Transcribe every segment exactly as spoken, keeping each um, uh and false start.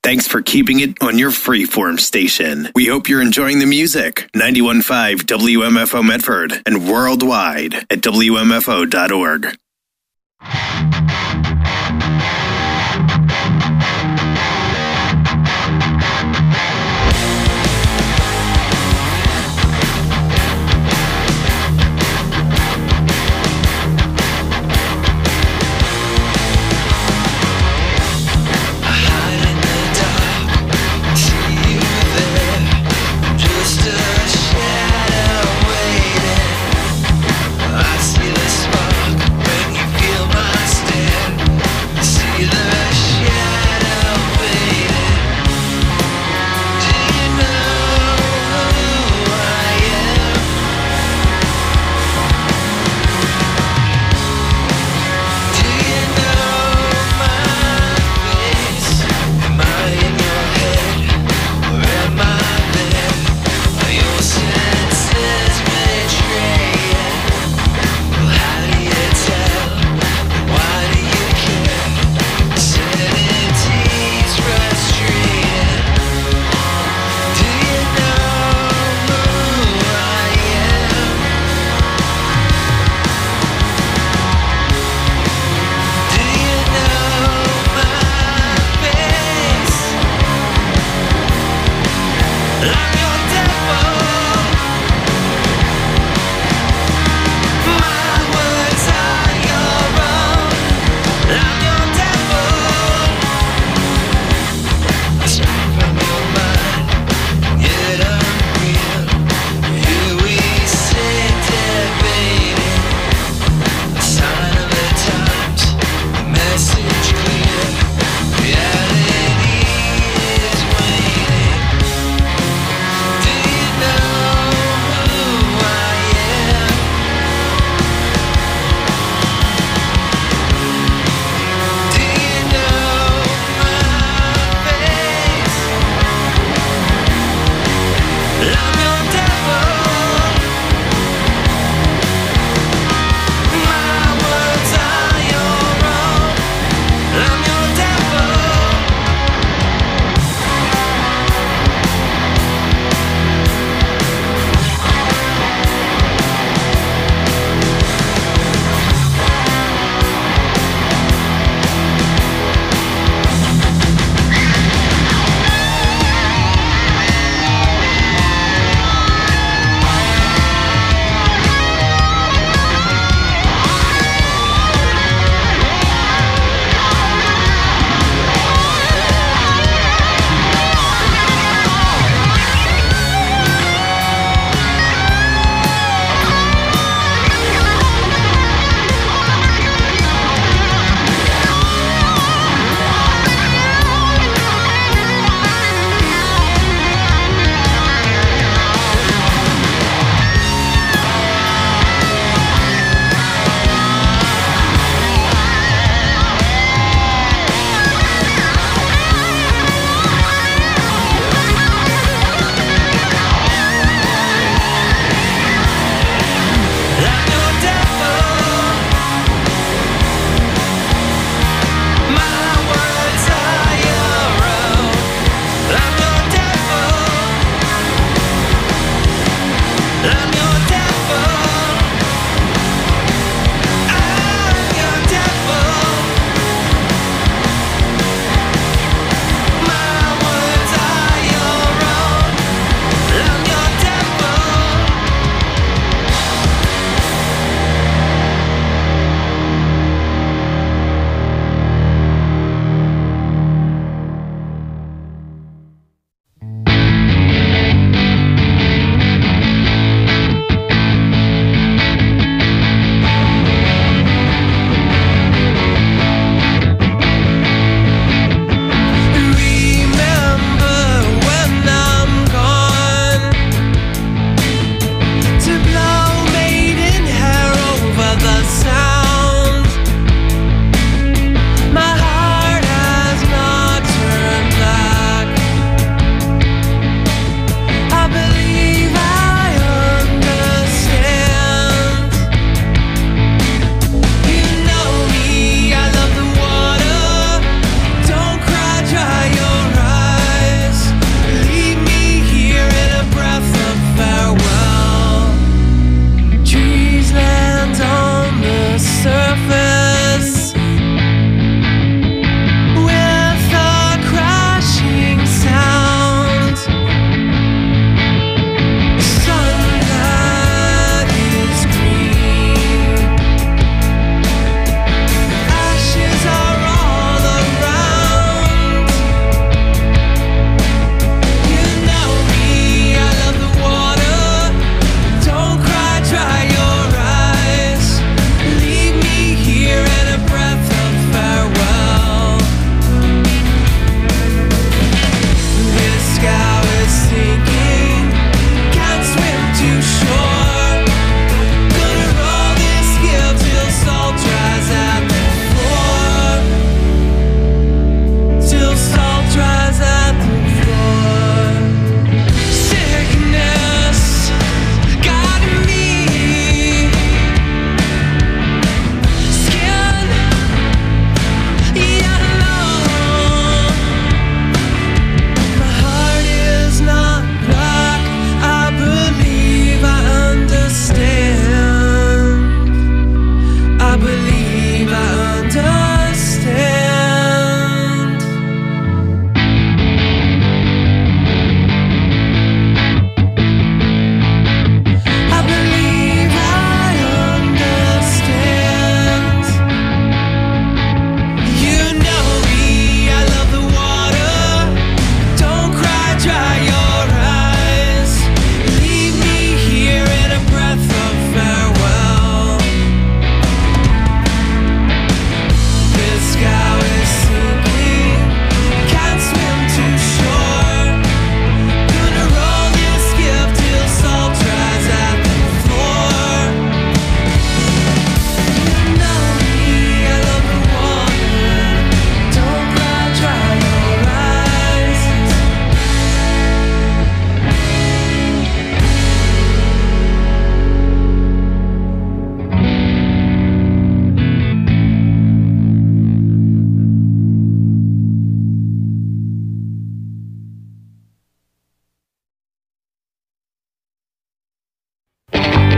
Thanks for keeping it on your freeform station. We hope you're enjoying the music. ninety-one point five W M F O Medford and worldwide at W M F O dot org. I see the spark when you feel my stare.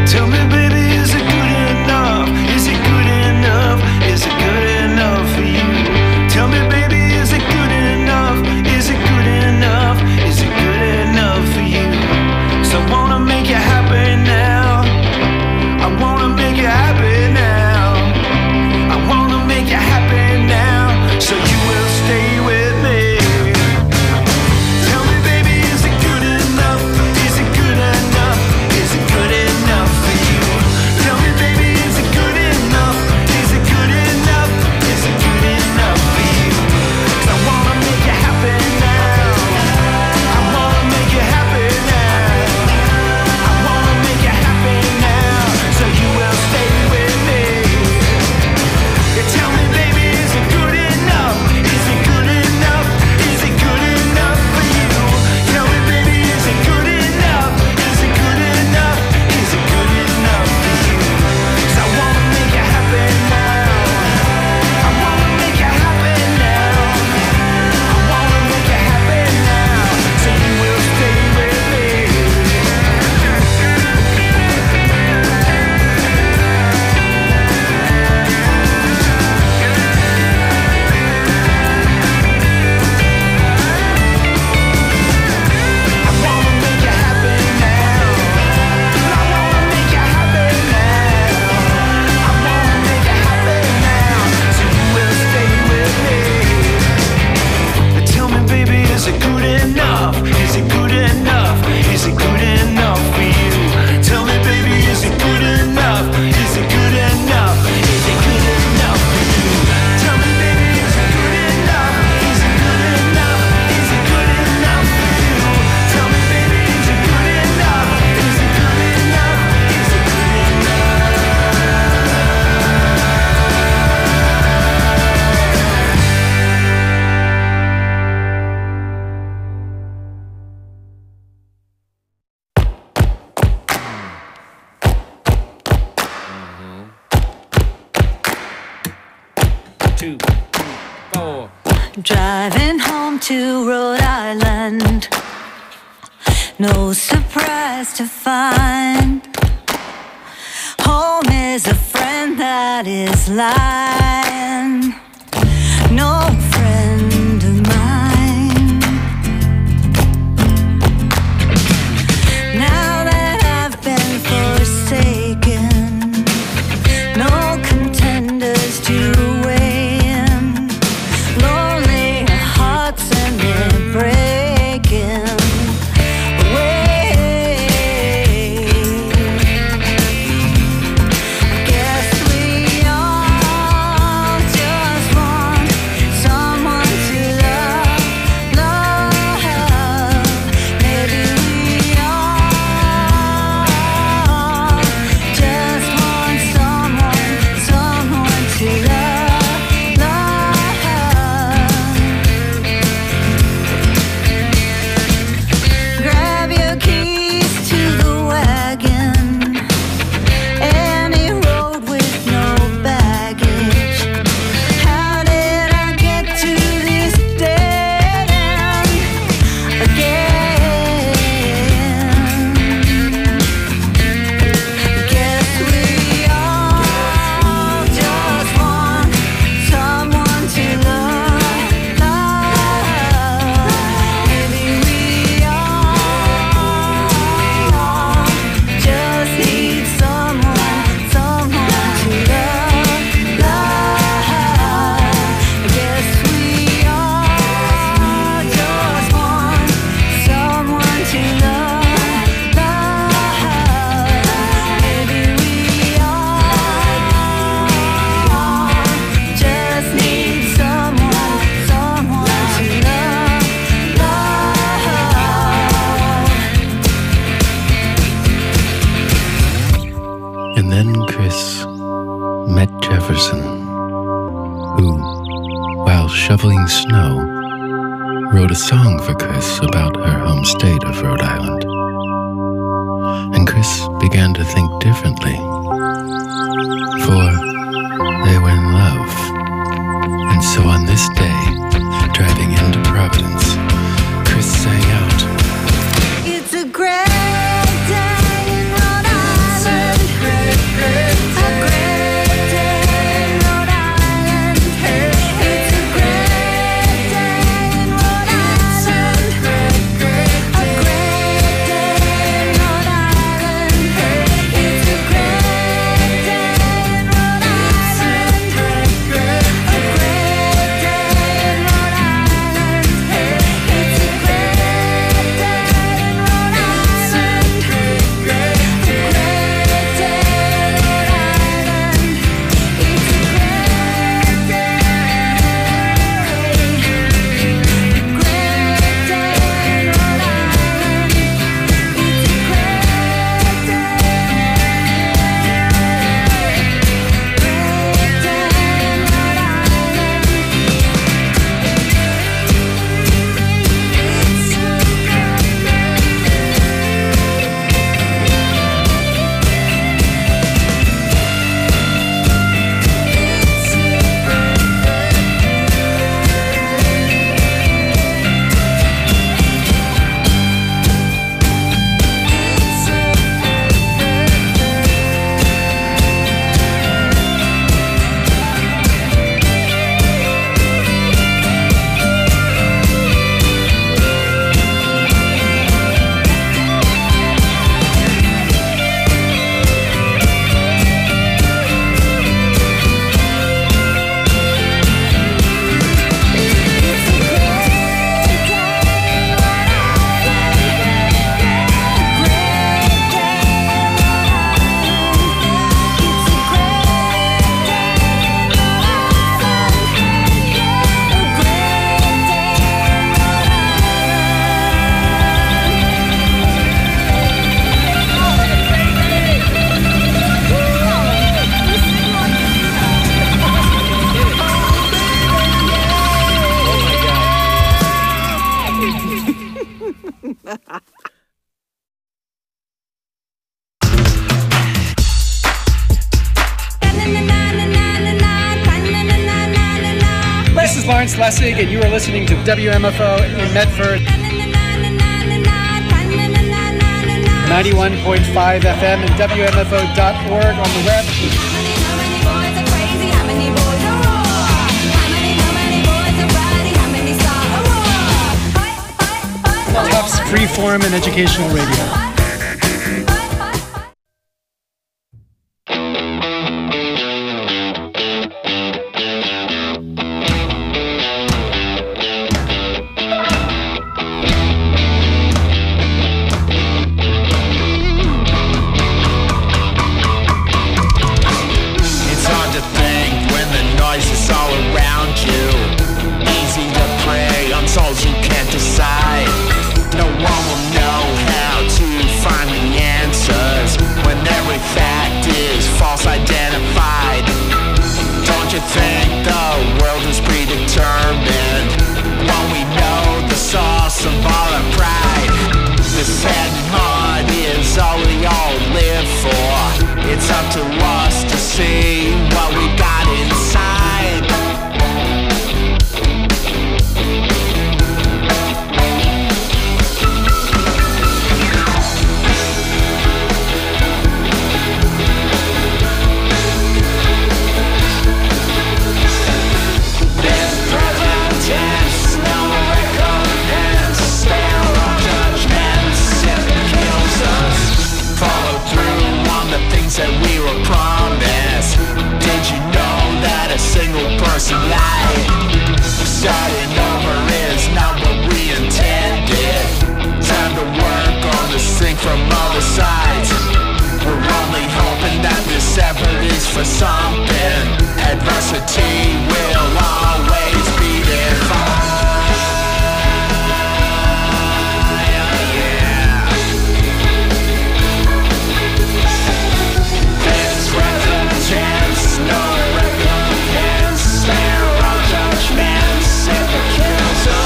Tell me, baby, is it good enough? Is it good enough? Is it good enough for you? Tell me, baby, is it good enough? Is it good enough? Is it good enough for you? So I wanna make you happy now. I wanna make you happy now. I wanna make you happy now. So you will stay with me. Tell me, baby, is it good enough? Is it good enough? Is it good enough for you? Tell me, baby, is it good enough? Is it good enough? Is it good enough for you? 'Cause I wanna make you happy now. I wanna make you happy now. I wanna make you happy now. So you will stay with me. You tell me, baby, is it good enough? Is it good enough? Is it good enough for you? Tell me, baby, is it good enough? Is it good enough? Is it good enough for you? 'Cause I wanna make you happy now. I wanna make you happy now. I wanna make you happy now. So you will stay with me. I wanna make you happy now. I wanna make you happy now. I wanna make you happy now. So you will stay with me. Tell me, baby, is it good enough? Is it good enough? Is it good enough for you? Tell me, baby, is it good enough? Is it good enough? Is it good enough for you? Tell me, baby, is it good enough? Is it good enough? Is it good enough for you? Tell me, baby, is it good enough? Is it good enough? Is it good enough? Two, four. Driving home to Rhode Island, no surprise to find home is a friend that is lying, no friend of mine. Now that I've been forsaken, no contenders to weigh in. Lonely hearts and they're breaking away. Guess we all just want someone to love, love. Maybe we all just want someone, someone to love, love. Grab your keys to the wagon, any road with no baggage. How did I get to this dead end again? Guess we all just want someone to love, love. Maybe we all just need someone, someone to love, love. Guess we all just want someone to love, love. Maybe we all just need someone, someone to love, love. And then Chris met Jefferson, who, while shoveling snow, wrote a song for Chris about her home state of Rhode Island. And Chris began to think differently, for they were in love. And so on this day, driving into Providence, Chris sang out, It's a great day in Rhode Island. Schlesig, and you are listening to W M F O in Medford, ninety-one point five F M and W M F O dot org on the web. Tufts Freeform and Educational Radio.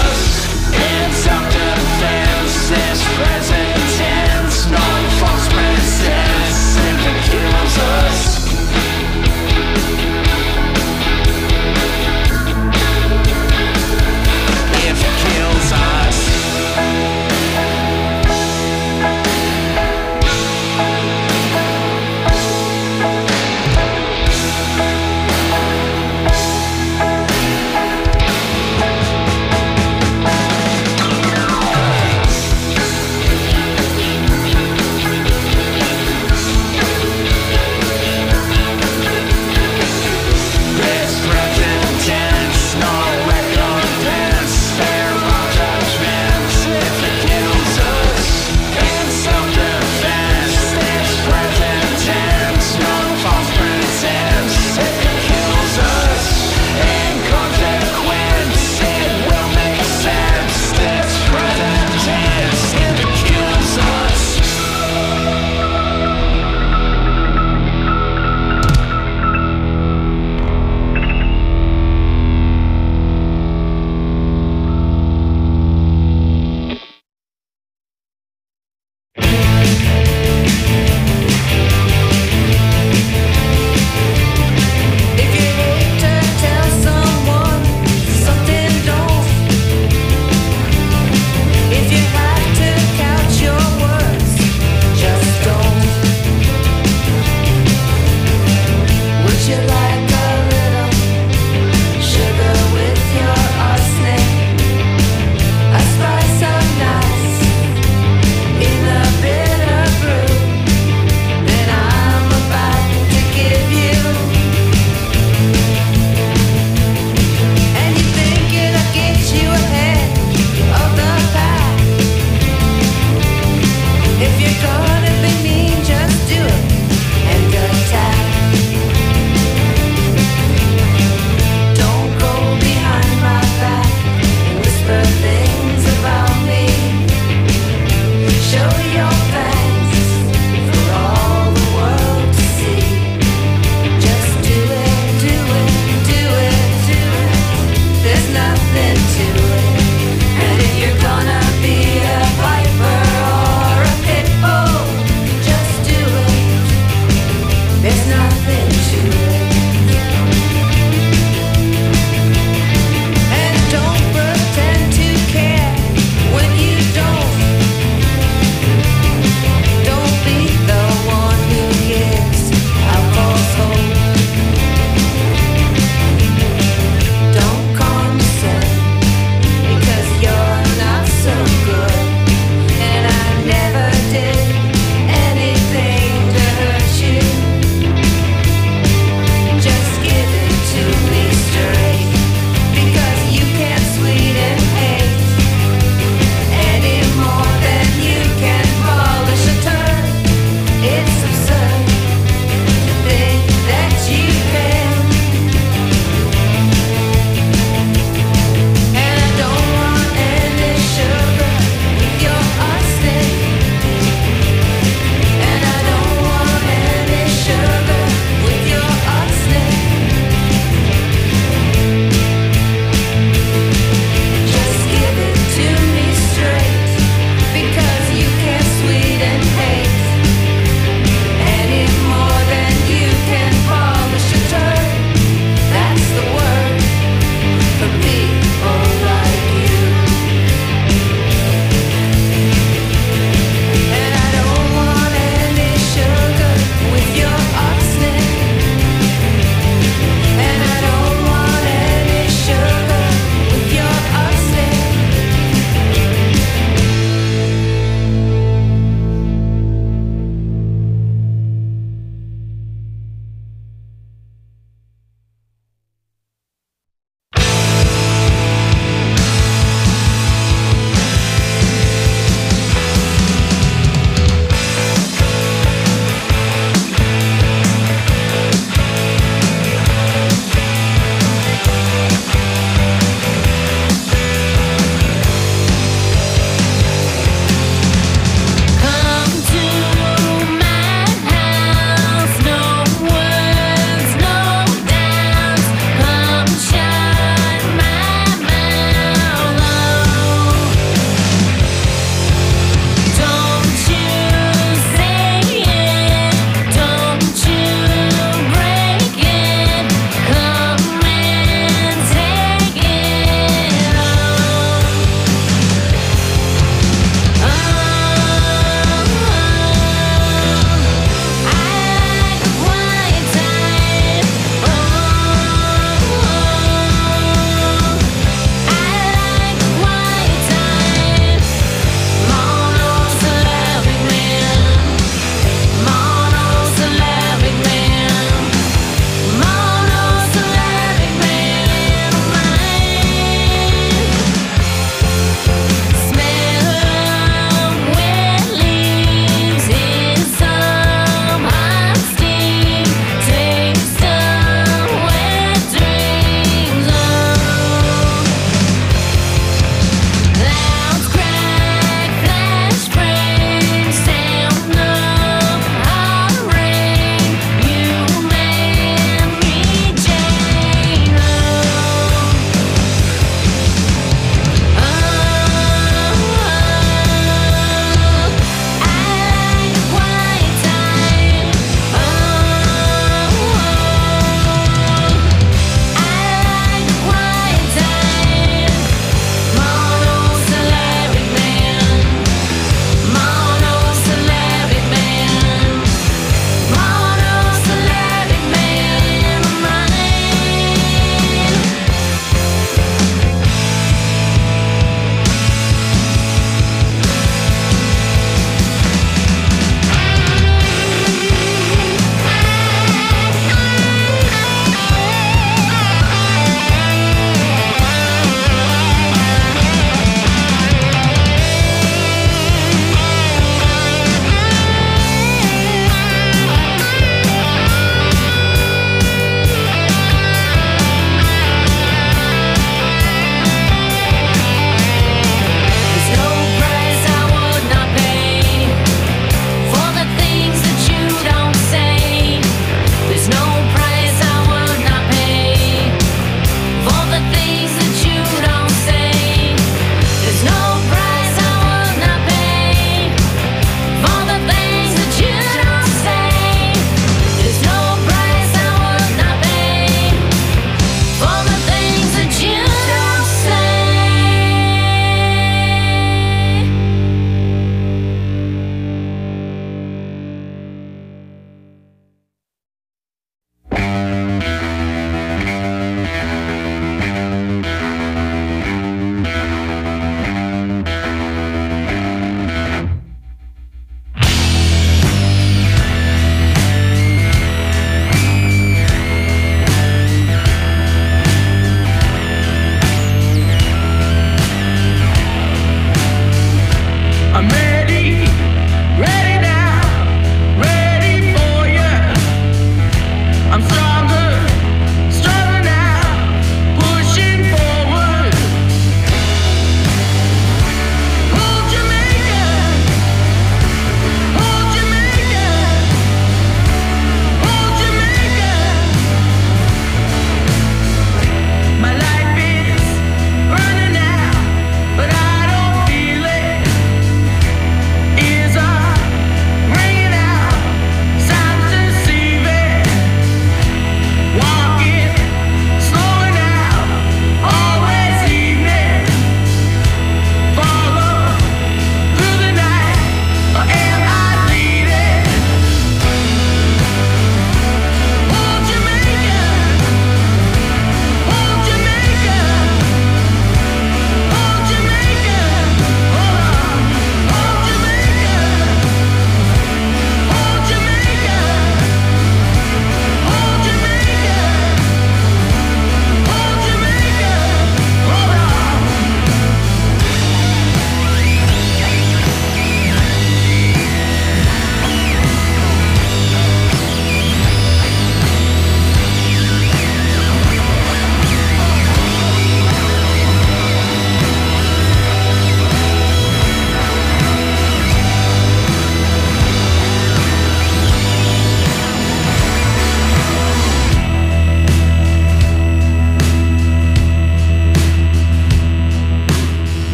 Present tense, no false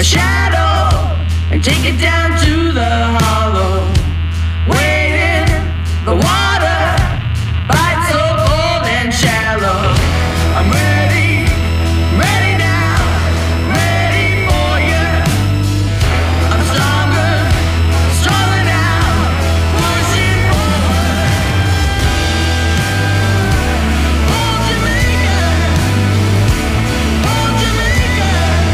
a shadow and take it down to the hollow. Waiting, the water bites so cold and shallow. I'm ready, ready now, ready for you. I'm stronger, stronger now, pushing forward. Oh, Jamaica, oh, Jamaica,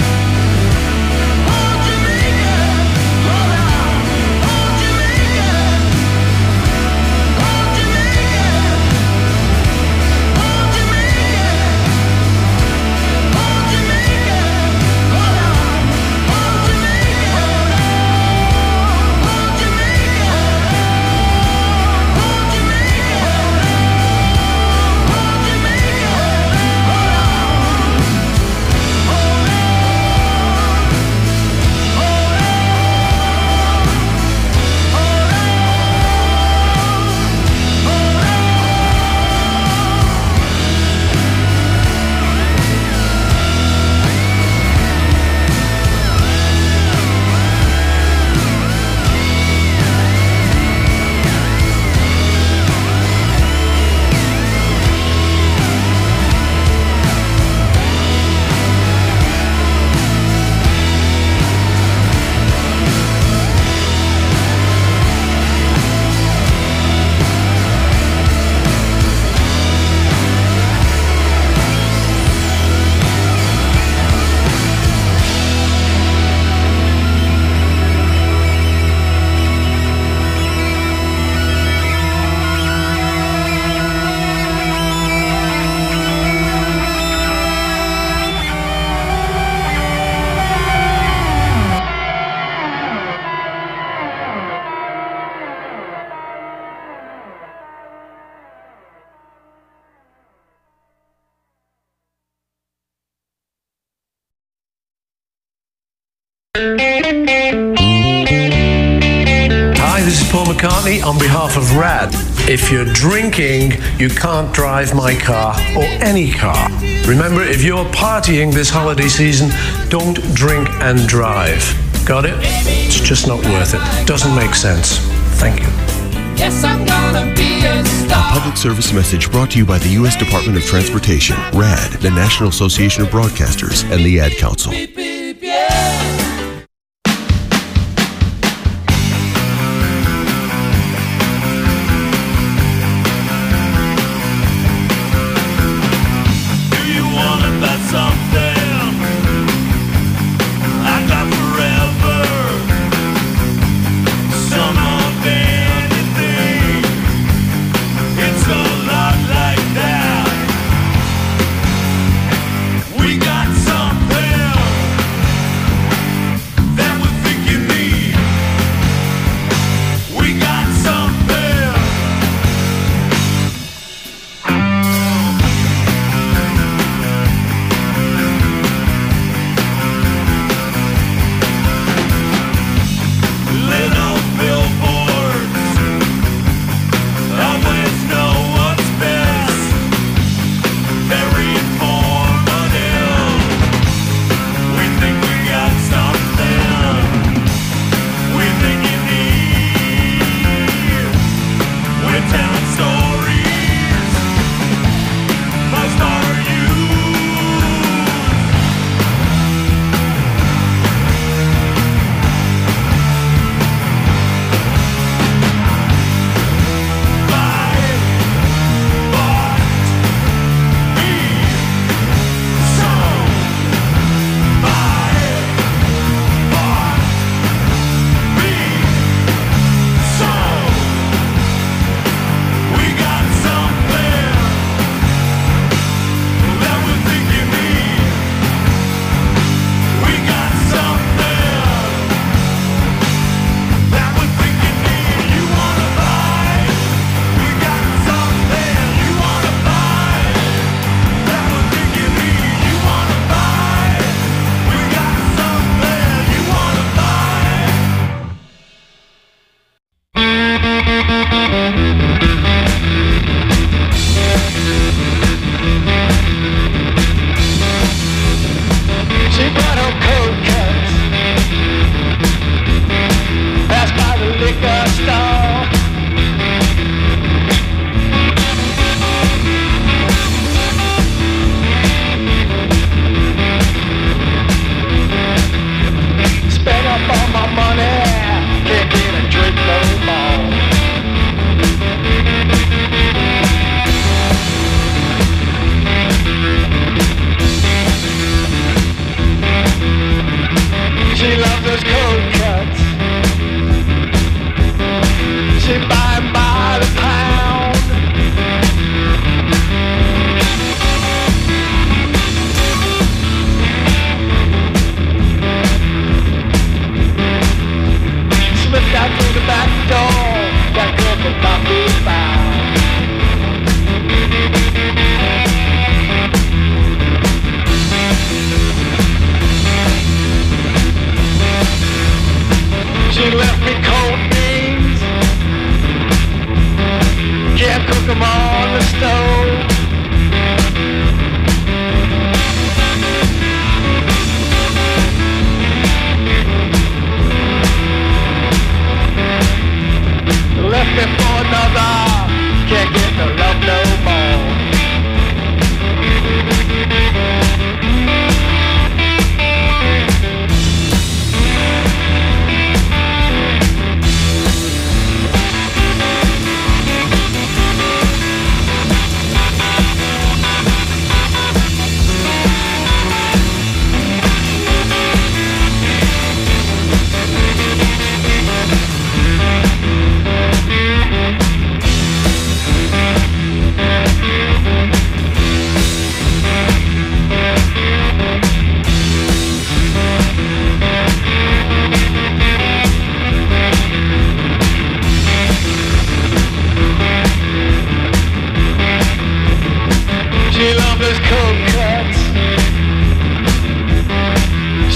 oh, Jamaica, hold on, oh, Jamaica, oh, Jamaica, oh, Jamaica, oh, Jamaica, hold on, oh, Jamaica, oh, Jamaica, oh, Jamaica, oh, Jamaica, hold on, Hi, this is Paul McCartney on behalf of RAD. If you're drinking, you can't drive my car or any car. Remember, if you're partying this holiday season, don't drink and drive. Got it? It's just not worth it. Doesn't make sense. Thank you. Yes, I'm gonna be a A star. public service message brought to you by the U S Department of Transportation, RAD, the National Association of Broadcasters, and the Ad Council. Beep, beep, yeah. Do you wanna bet something? I got forever. Some of anything. It's a lot like that. We got something.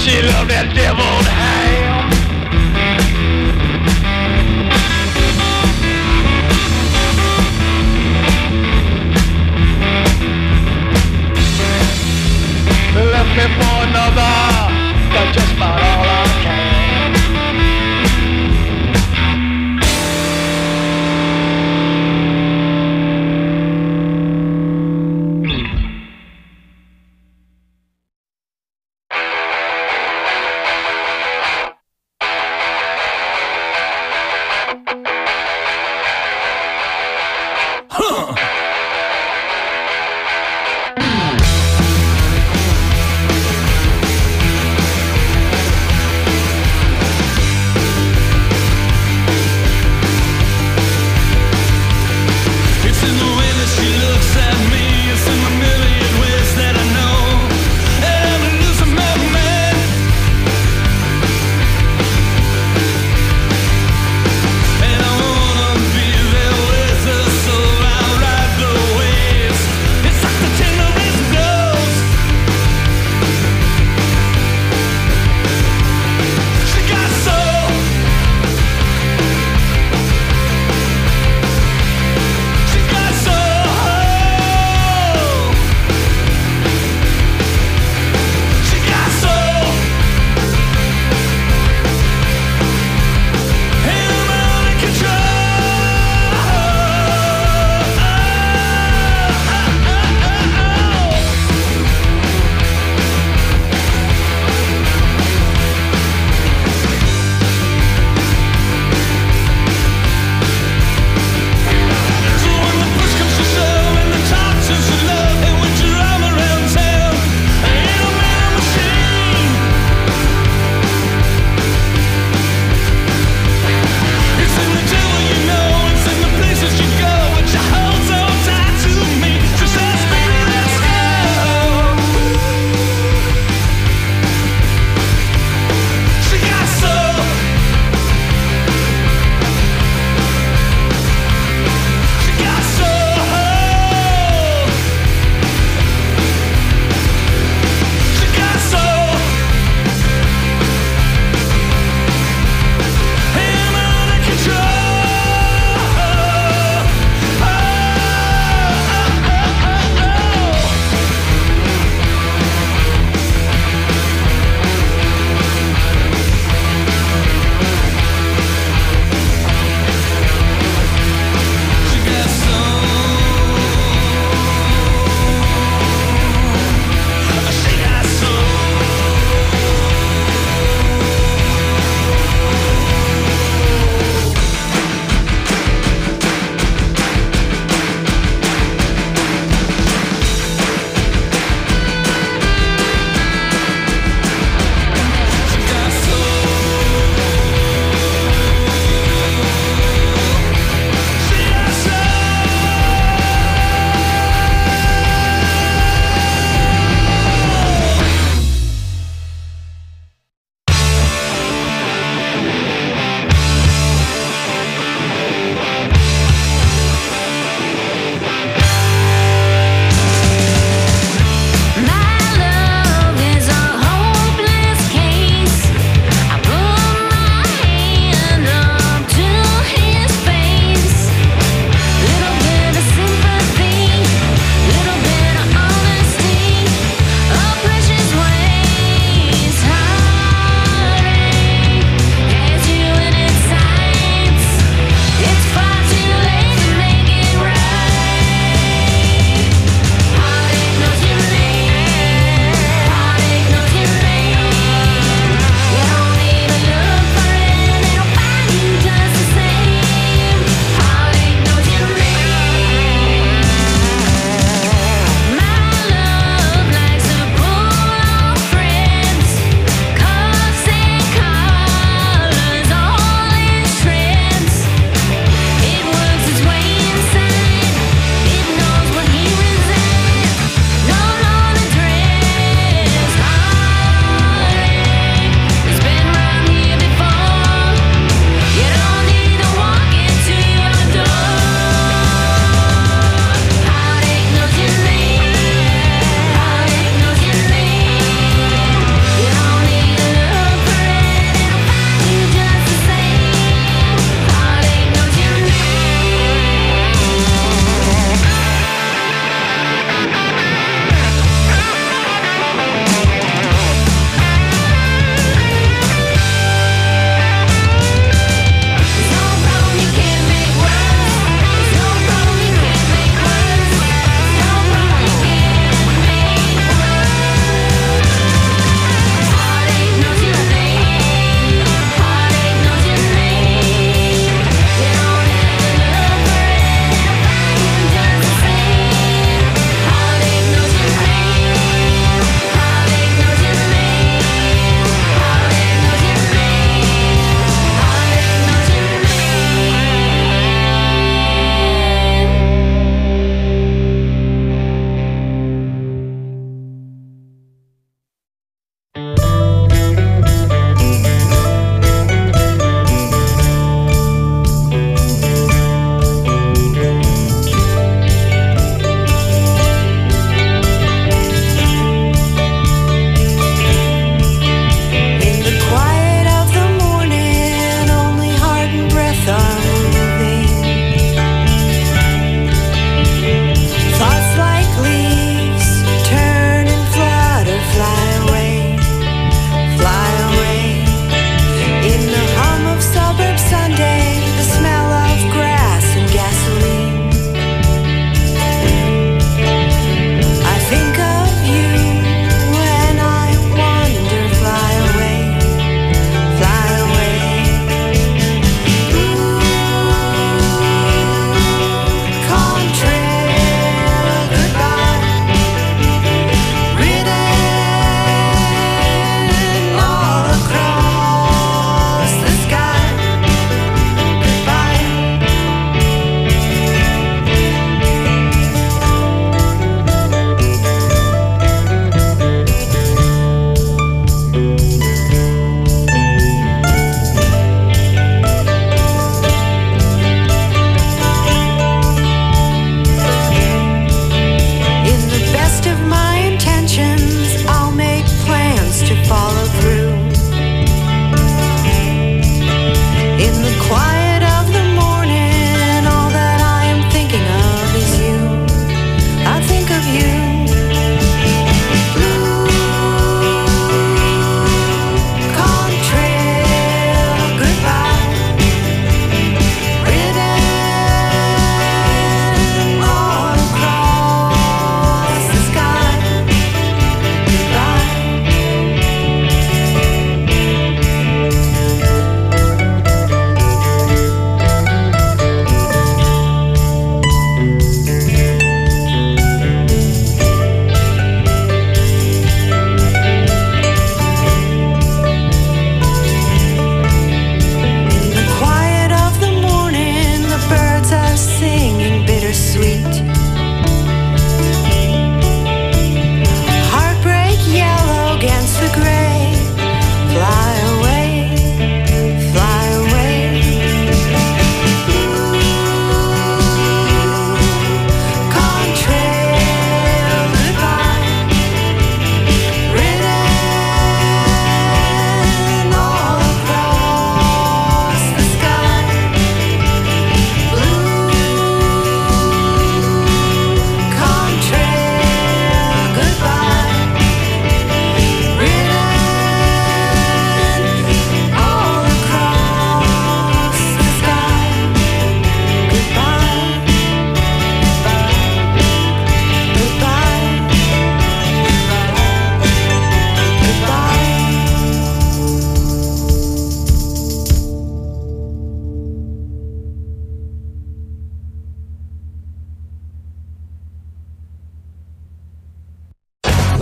She loved that deviled ham. Left me for another, but just about all I can.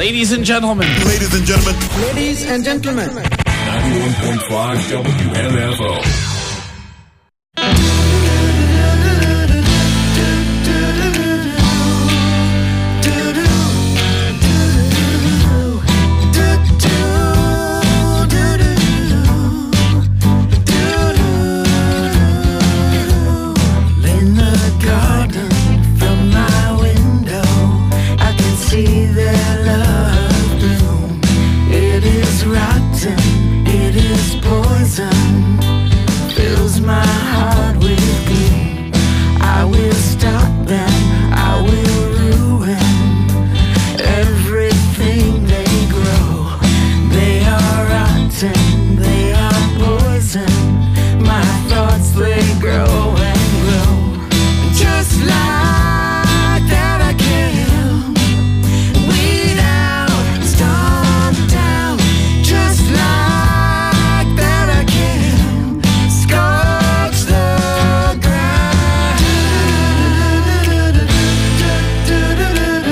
Ladies and gentlemen. Ladies and gentlemen. Ladies and gentlemen. ninety-one point five W M F O.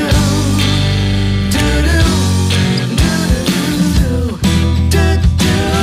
Do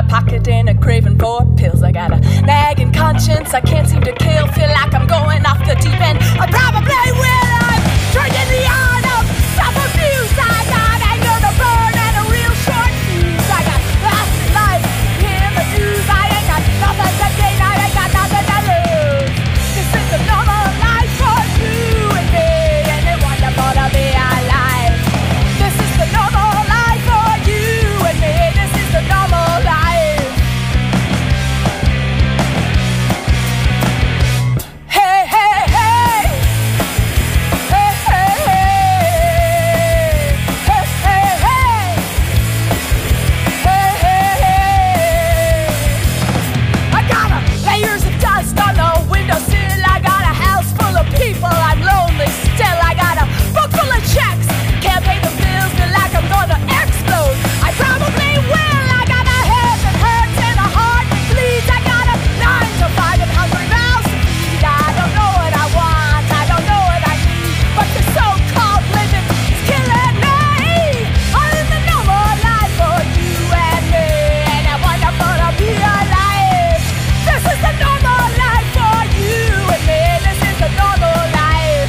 pocket and a craving for pills. I got a nagging conscience I can't seem to kill. Feel like I'm going off the deep end. I probably will. I'm drinking the art of self-abuse. I got anger to burn and a real short fuse. I got last life in the news. I ain't got nothing to gain. I ain't got nothing to lose. This is the normal life for you and me, and it's wonderful to be alive. This is the normal life for you and me. This is the normal life. Hey, hey, hey. Hey, hey, hey. Hey, hey, hey. Hey, hey, hey. I got a layers of dust on the windowsill. I got a house full of people. I'm lonely still. I got a book full of checks. Can't pay the bills. Feel like I'm gonna explode. I probably will. I got a head that hurts and a heart that bleeds. I got a nine to five and hungry mouths to feed. I don't know what I want. I don't know what I need. But the so-called living is killing me. I'm in the normal life for you and me, and I wonderful to be alive. This is the normal life for you and me. This is the normal life.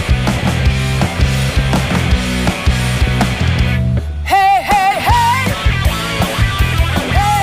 Hey, hey, hey. Hey,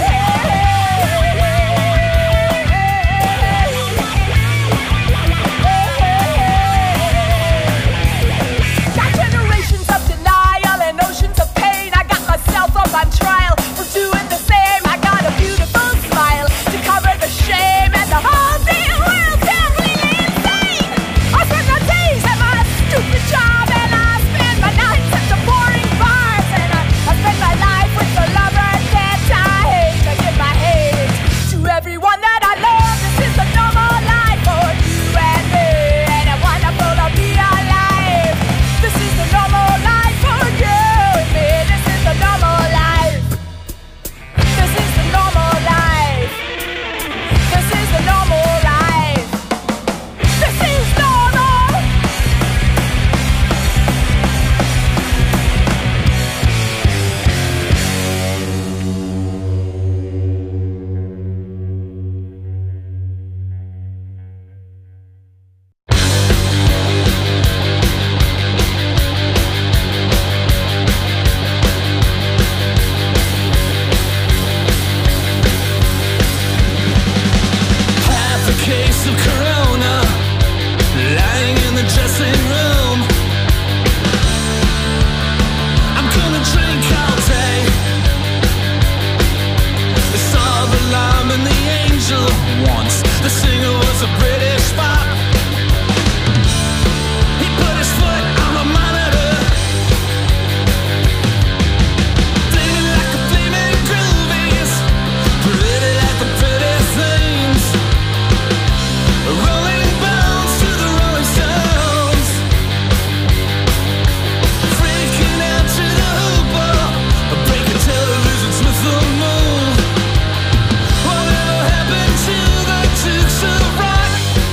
got generations of denial and oceans of pain. I got myself up on trial for doing the same. I got a beautiful smile to cover the shame, and the whole damn world's completely insane. I spend my days at my stupid job, and I spend my nights at the boring bars, and I, I spend my life with the lovers that I hate. I give my hate to everyone that I love. This is the normal life for you and me, and it's wonderful to be alive. This is the normal life for you and me. This is the normal life. This is the normal life. This is the normal life. This is normal. Half a case of Corona, lying in the dressing room. I'm gonna drink all day. They saw the lamb and the angel once. The singer was a British pop. He put his foot on the monitor, playing like the flaming groovies, pretty like the pretty things. Rolling bones to the Rolling Stones, freaking out to the hooper, breaking televisions with the moon. Whatever happened to the Dukes of Rock?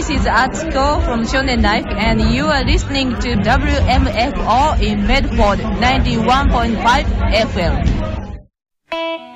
This is Atsuko from Shonen Life, and you are listening to W M F O in Medford ninety-one point five F M.